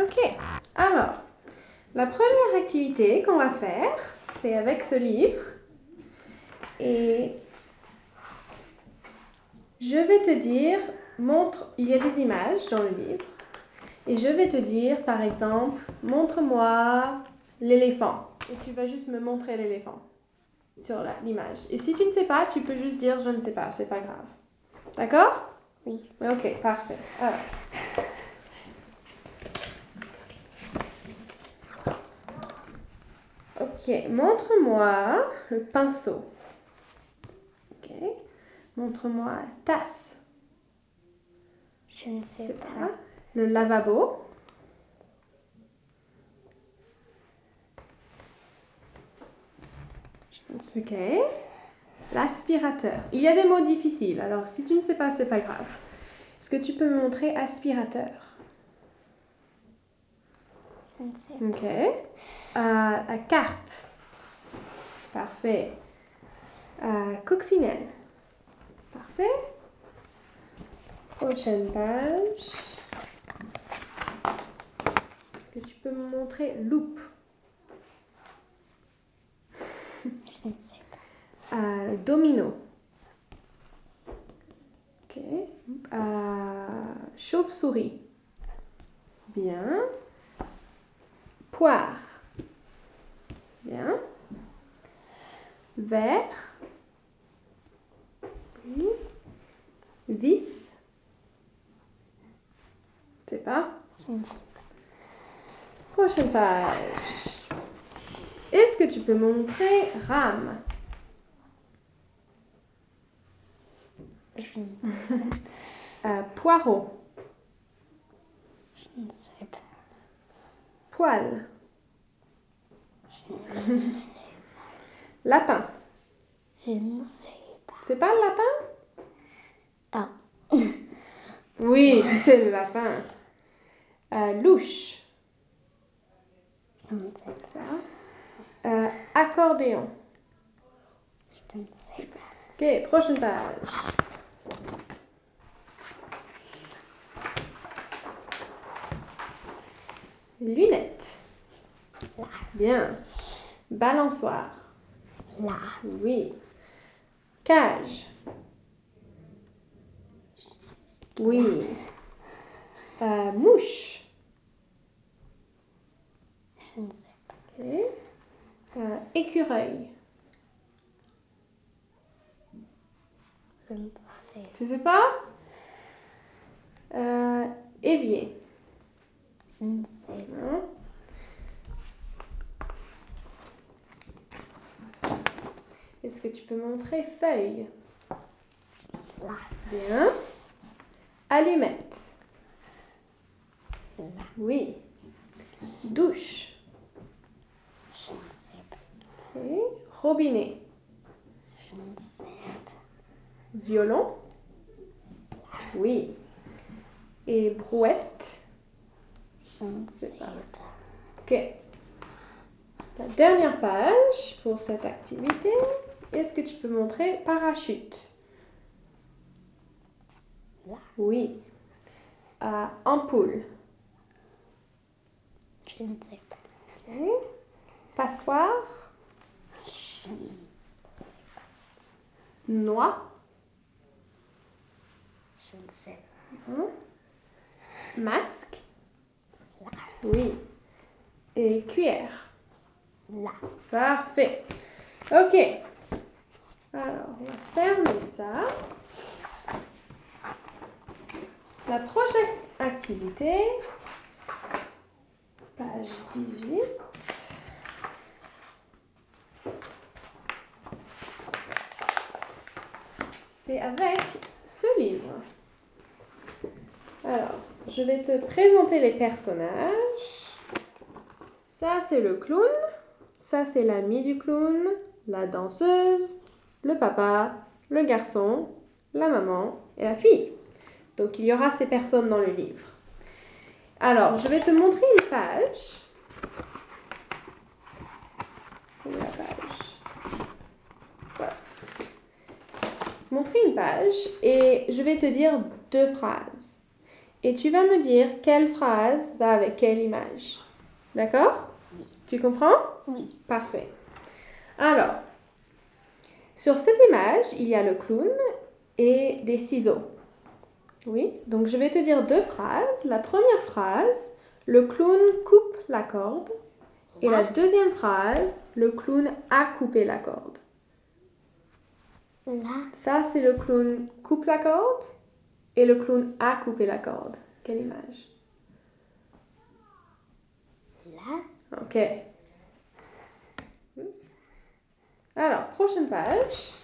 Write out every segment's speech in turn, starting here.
Ok, alors, la première activité qu'on va faire, c'est avec ce livre. Et je vais te dire, il y a des images dans le livre. Et je vais te dire, par exemple, montre-moi l'éléphant. Et tu vas juste me montrer l'éléphant sur l'image. Et si tu ne sais pas, tu peux juste dire je ne sais pas, c'est pas grave. D'accord? Oui. Ok, parfait. Alors. Ok, montre-moi le pinceau. Ok, montre-moi la tasse. Je ne sais pas. Le lavabo. Ok. L'aspirateur. Il y a des mots difficiles, alors si tu ne sais pas, c'est pas grave. Est-ce que tu peux me montrer aspirateur? Je ne sais Ok. La carte. Parfait. Coccinelle. Parfait. Prochaine page. Est-ce que tu peux me montrer loupe? Je ne sais pas. Domino. Ok. Chauve-souris. Bien. Poire. Bien. Verre. Oui. Vis. Je sais pas. Je ne sais pas. Prochaine page. Est-ce que tu peux me montrer rame? Je ne Poireau. sais pas. Poil. Je ne sais Lapin. Je ne sais pas. C'est pas le lapin? Ah. Oui, c'est le lapin. Louche. Je ne sais pas. Accordéon. Je ne sais pas. Ok, prochaine page. Lunettes. Là. Bien. Balançoire. Là. Oui. Cage. Oui. Mouche. Je ne sais pas. Ok. Écureuil. Je ne sais pas. Tu sais pas? Évier. Je ne sais pas. Non. Est-ce que tu peux montrer feuille? Là. Bien. Allumette. Là. Oui. Douche. Je ne sais pas. Ok. Robinet. Je ne sais pas. Violon. Oui. Et brouette. Je ne C'est sais pas. pas. Ok. La dernière page pour cette activité. Est-ce que tu peux montrer parachute? Là. Oui. Ampoule. Je ne sais pas. Ok. Passoire. Je ne Noix. Je ne sais Masque. Là. Oui. Et cuillère. Là. Parfait. Ok. Alors, on va fermer ça. La prochaine activité, page 18. C'est avec ce livre. Alors, je vais te présenter les personnages. Ça, c'est le clown. Ça, c'est l'ami du clown, la danseuse, le papa, le garçon, la maman et la fille. Donc, il y aura ces personnes dans le livre. Alors, je vais te montrer une page. Où est la page? Voilà. Montrer une page et je vais te dire 2 phrases. et tu vas me dire quelle phrase va avec quelle image. D'accord? Tu comprends? Oui. Parfait. Alors, sur cette image, il y a le clown et des ciseaux. Oui, donc je vais te dire 2 phrases. La première phrase, le clown coupe la corde. Et la deuxième phrase, le clown a coupé la corde. Là. Ça, c'est le clown coupe la corde et le clown a coupé la corde. Quelle image? Là. Ok. Oups. Alors, prochaine page.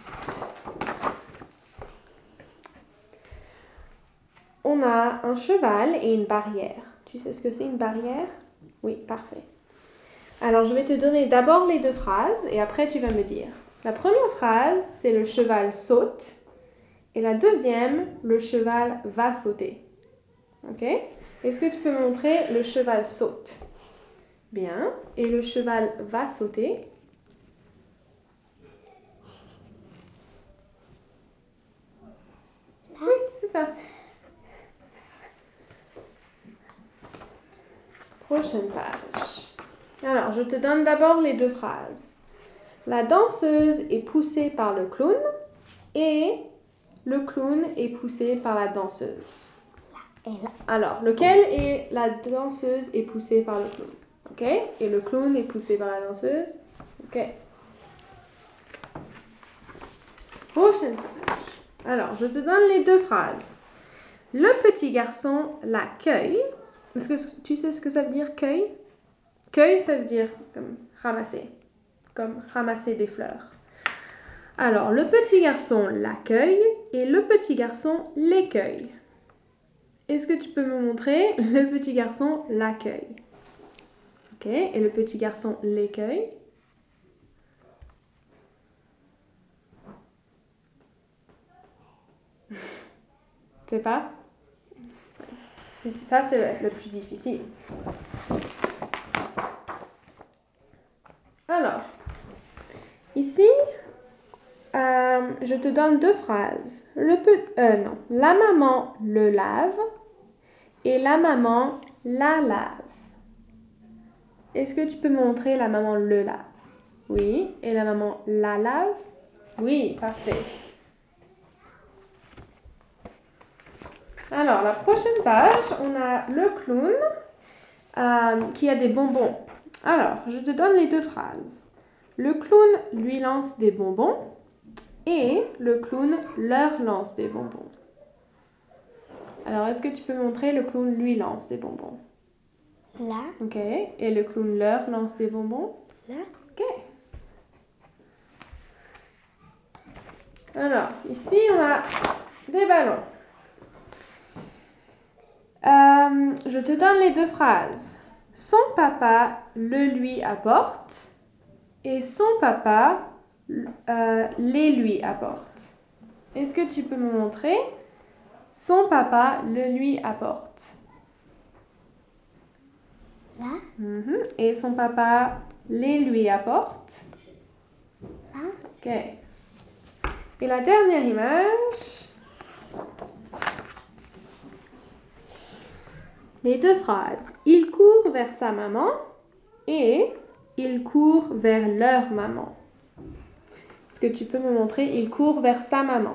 On a un cheval et une barrière. Tu sais ce que c'est une barrière? Oui, parfait. Alors, je vais te donner d'abord les 2 phrases et après tu vas me dire. La première phrase, c'est le cheval saute. Et la deuxième, le cheval va sauter. Ok? Est-ce que tu peux me montrer le cheval saute? Bien. Et le cheval va sauter? Oui, c'est ça. Prochaine page. Alors, je te donne d'abord les 2 phrases. La danseuse est poussée par le clown et le clown est poussé par la danseuse. Et là. Alors, lequel est la danseuse est poussée par le clown? Ok? Et le clown est poussé par la danseuse? Ok. Prochaine page. Alors, je te donne les 2 phrases. Le petit garçon la cueille. Est-ce que tu sais ce que ça veut dire cueille? Cueille, ça veut dire comme ramasser des fleurs. Alors, le petit garçon l'accueille et le petit garçon l'écueille. Est-ce que tu peux me montrer le petit garçon l'accueille? Ok, et le petit garçon l'écueille? C'est pas? Ça, c'est le plus difficile. Alors, ici, je te donne 2 phrases. La maman le lave et la maman la lave. Est-ce que tu peux me montrer la maman le lave? Oui. Et la maman la lave? Oui, parfait. Alors, la prochaine page, on a le clown qui a des bonbons. Alors, je te donne les 2 phrases. Le clown lui lance des bonbons et le clown leur lance des bonbons. Alors, est-ce que tu peux montrer le clown lui lance des bonbons? Là. Ok. Et le clown leur lance des bonbons? Là. Ok. Alors, ici, on a des ballons. Je te donne les 2 phrases. Son papa le lui apporte et son papa les lui apporte. Est-ce que tu peux me montrer? Son papa le lui apporte. Là. Et son papa les lui apporte. Là. Ok. Et la dernière image. Les 2 phrases. Il court vers sa maman et il court vers leur maman. Est-ce que tu peux me montrer? Il court vers sa maman.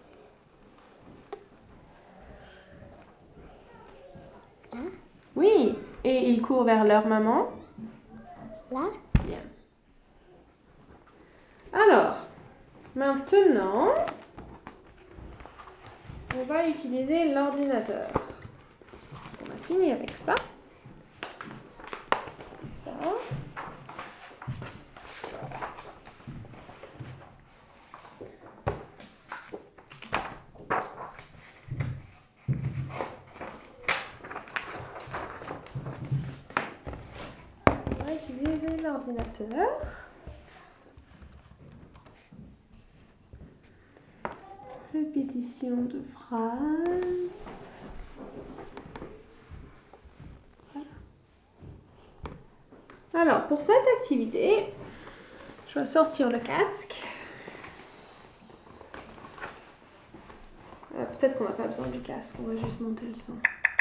Oui. Et il court vers leur maman. Là. Bien. Alors, maintenant, on va utiliser l'ordinateur. On a fini avec ça. Et ça. On va utiliser l'ordinateur. Répétition de phrases. Alors, pour cette activité, je vais sortir le casque. Peut-être qu'on n'a pas besoin du casque, on va juste monter le son.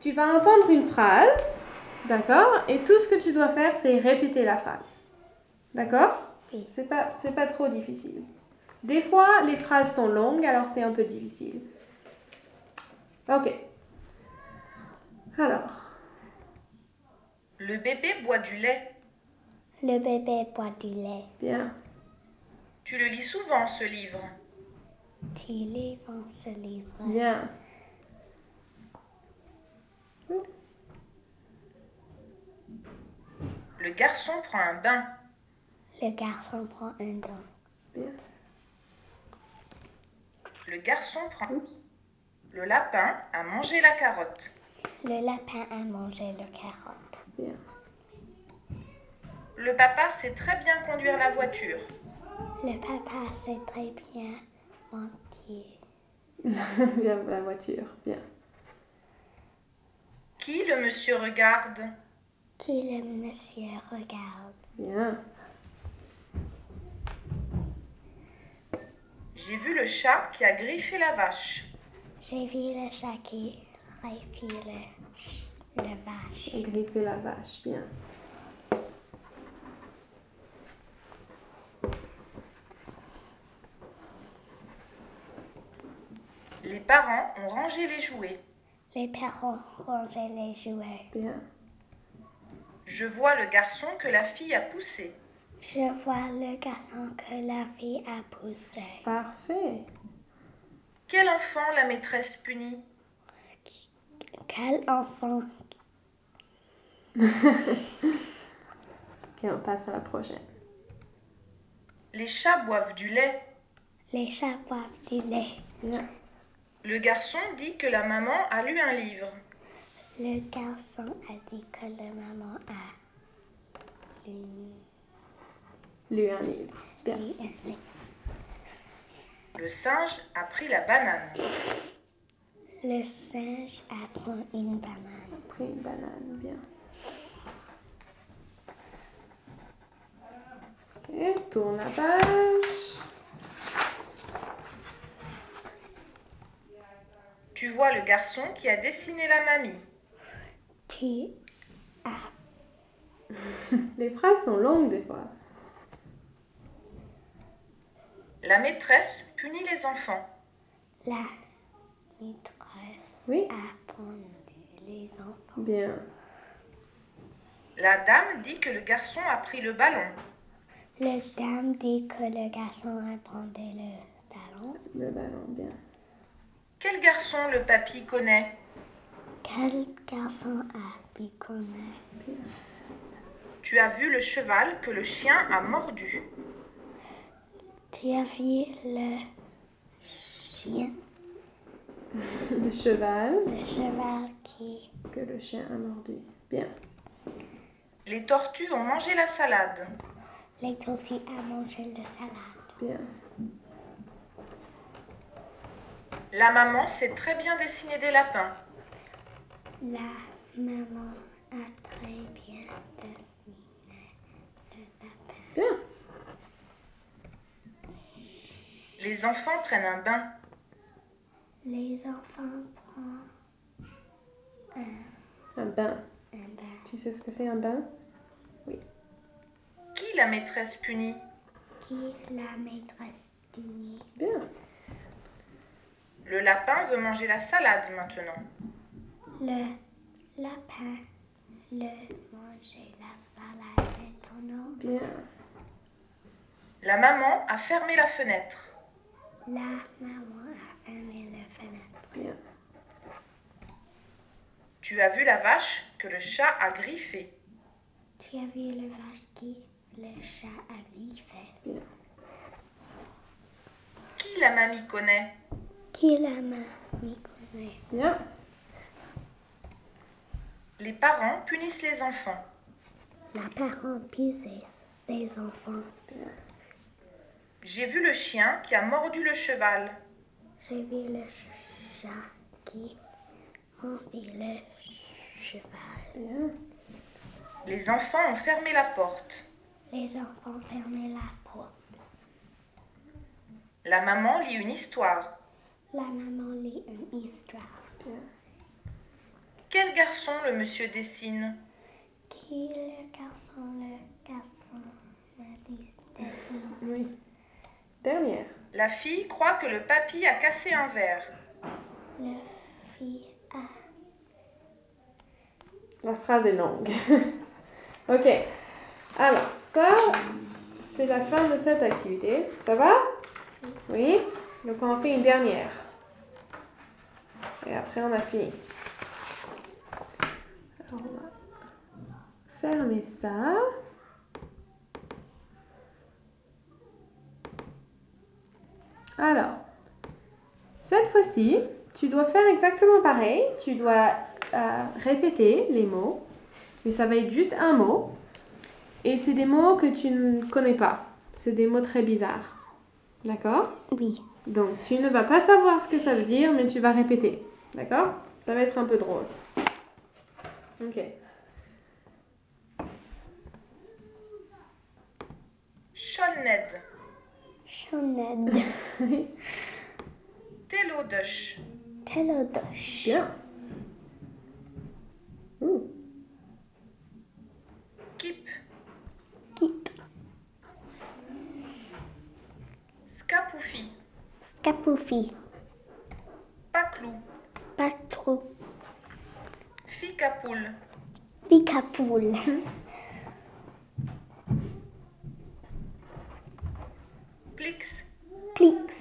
Tu vas entendre une phrase, d'accord? Et tout ce que tu dois faire, c'est répéter la phrase. D'accord? Oui. C'est pas trop difficile. Des fois, les phrases sont longues, alors c'est un peu difficile. Ok. Alors, Le bébé boit du lait. Le bébé boit du lait. bien. Tu le lis souvent, ce livre. Tu lis dans ce livre. Bien. Le garçon prend un bain. Le garçon prend un bain. Bien. Le garçon prend... Oups. Le lapin a mangé la carotte. Le lapin a mangé le carotte. Bien. Le papa sait très bien conduire la voiture. Le papa sait très bien mentir. Bien, la voiture. Bien. Qui le monsieur regarde? Qui le monsieur regarde? Bien. J'ai vu le chat qui a griffé la vache. J'ai vu le chat qui réfile le vache. Griffer la vache. Bien. Les parents ont rangé les jouets. Les parents rangeaient les jouets. Bien. Je vois le garçon que la fille a poussé. Je vois le garçon que la fille a poussé. Parfait. Quel enfant la maîtresse punit? Quel enfant? Ok, on passe à la prochaine. Les chats boivent du lait. Les chats boivent du lait. Bien. Le garçon dit que la maman a lu un livre. Le garçon a dit que la maman a Lu un livre. Bien. lu un livre. Le singe a pris la banane. Le singe a pris une banane. Pris une banane. Bien. Ok, tourne la page. Tu vois le garçon qui a dessiné la mamie. Qui a Les phrases sont longues des fois. La maîtresse punit les enfants. la maîtresse Oui. a pendu les enfants. Bien. La dame dit que le garçon a pris le ballon. Le dame dit que le garçon a pendu le ballon. Le ballon. Bien. Quel garçon le papy connaît? Quel garçon a piconné? Tu as vu le cheval que le chien a mordu. Tu as vu le chien? Le cheval Le cheval qui... que le chien a mordu. Bien. Les tortues ont mangé la salade. Les tortues a mangé le salade. Bien. La maman sait très bien dessiner des lapins. La maman a très bien dessiné le lapin. Bien. Les enfants prennent un bain. Les enfants prennent Un bain. un bain. Tu sais ce que c'est un bain? Qui la maîtresse punit? Qui la maîtresse punit? Bien. Le lapin veut manger la salade maintenant. Le lapin le manger la salade maintenant. Bien. La maman a fermé la fenêtre. La maman a fermé la fenêtre. Bien. Tu as vu la vache que le chat a griffée. Tu as vu le vache qui le chat a griffé? Bien. Qui la mamie connaît? Qui la mamie connaît? Bien. Les parents punissent les enfants. La parent puse ses enfants. J'ai vu le chien qui a mordu le cheval. J'ai vu le chat qui mordit le cheval. Bien. Les enfants ont fermé la porte. Les enfants fermaient la porte. La maman lit une histoire. La maman lit une histoire. Bien. Quel garçon le monsieur dessine? Qui le garçon m'a dit dessine. Oui. Dernière. La fille croit que le papy a cassé un verre. Le fille a. La phrase est longue. Ok. Alors, ça, c'est la fin de cette activité. Ça va? Oui? Donc, on fait une dernière. Et après, on a fini. Alors, on va fermer ça. Alors, cette fois-ci, tu dois faire exactement pareil. Tu dois répéter les mots. Mais ça va être juste un mot. Et c'est des mots que tu ne connais pas. C'est des mots très bizarres. D'accord? Oui. Donc, tu ne vas pas savoir ce que ça veut dire, mais tu vas répéter. D'accord? Ça va être un peu drôle. Ok. Cholned. Choned. Telodosh. Telodosh. Bien. Kip. Kip. Skapoufi. Scapoufi. Paklou. Patrou. Fikapoul. Picapoule. Plix. Plix.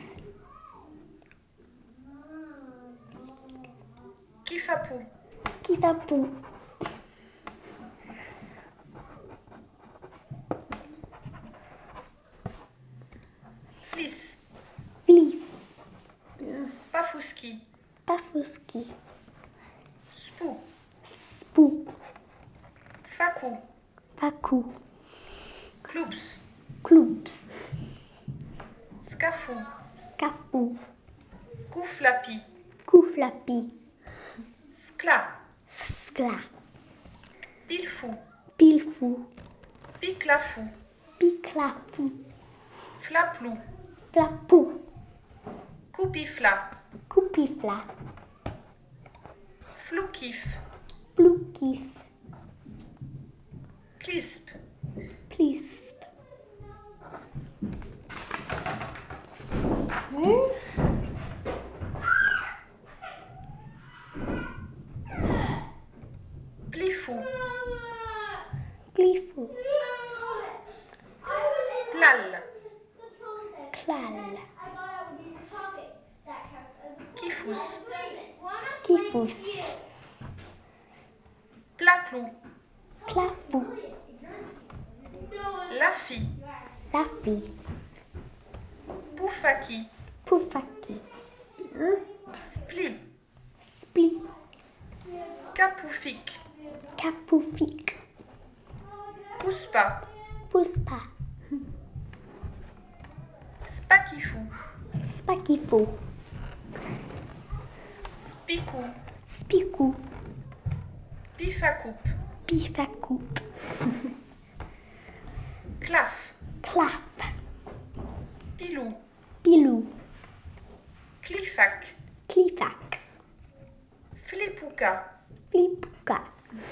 Kifapou. Kifapou. Flis. Flis. Pafouski. Pafouski. Spou. Spou. Fakou. Pacou. Cloups. Cloups. Scafou. Scapou. Kouflapi. Kouflapi. Skla. Skla. Pilfou. Pilfou. Piclafou. Piclafou. Flaplou. Flapou. Coupifla. Coupifla. Floukif. Ploukif. Clisp. Clisp. Plifou. Plifou. Plal. Clal. Kifous. Kifous. Placlou. Clafou. Lafi. Lafi. Poufaki. Poufaki. Spli. Spli. Capoufik. Capoufik. Pouspa. Pouspa. Spakifou. Spakifou. Spicou. Spicou. Pifacoupe. Pifacoupe. Claf. Clap. Pilou. Pilou. Clifac. Clifac. Flipouka. Flipouka.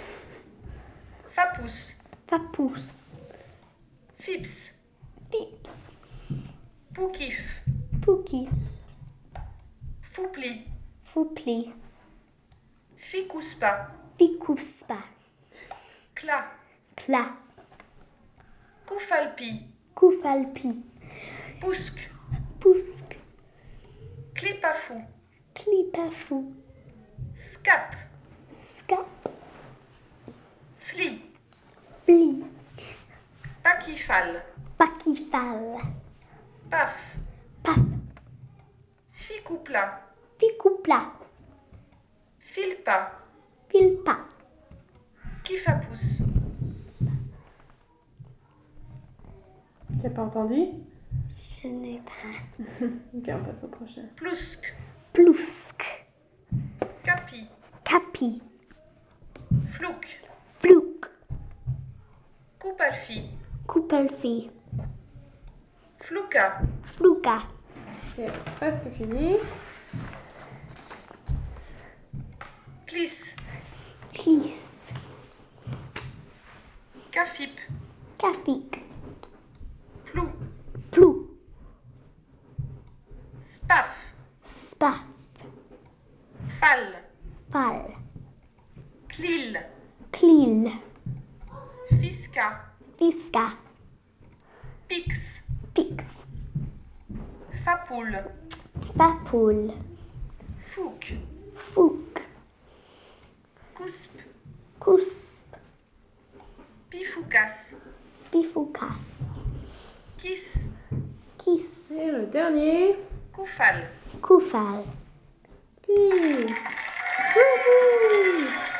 Fapous. Fapous. Fips. Pips. Poukif. Poukif. Foupli. Foupli. Ficouspa. Picouspa. Cla. Cla. Koufalpi. Koufalpi. Pousk. Pousk. Clipafou. Clipafou. Scap. Scap. Fli. Pli. Paquifal. Paquifal. Paf. Paf. Ficoupla. Ficoupla. Filpa. Filpa. Kifapous. Tu n'as pas entendu? Je n'ai pas. Ok, on passe au prochain. Plousk. Plousk. Capi. Capi. Flouk. Plouk. Coupalfi. Coupelfi. Flouka. Flouka. Ok, presque fini. Cliss. Clis. Cafip. Cafik. Plou. Plou. Spaf. Spaf. Fal. Fall. Clil. Clil. Fisca. Fiska. Pix. Pix. Fapoule. Fapoule. Fouque. Fouk. Cousp. Cousp. Pifoucas. Pifoucas. Kiss. Kiss. Et le dernier. Koufal. Koufal. Pi. Wouhou!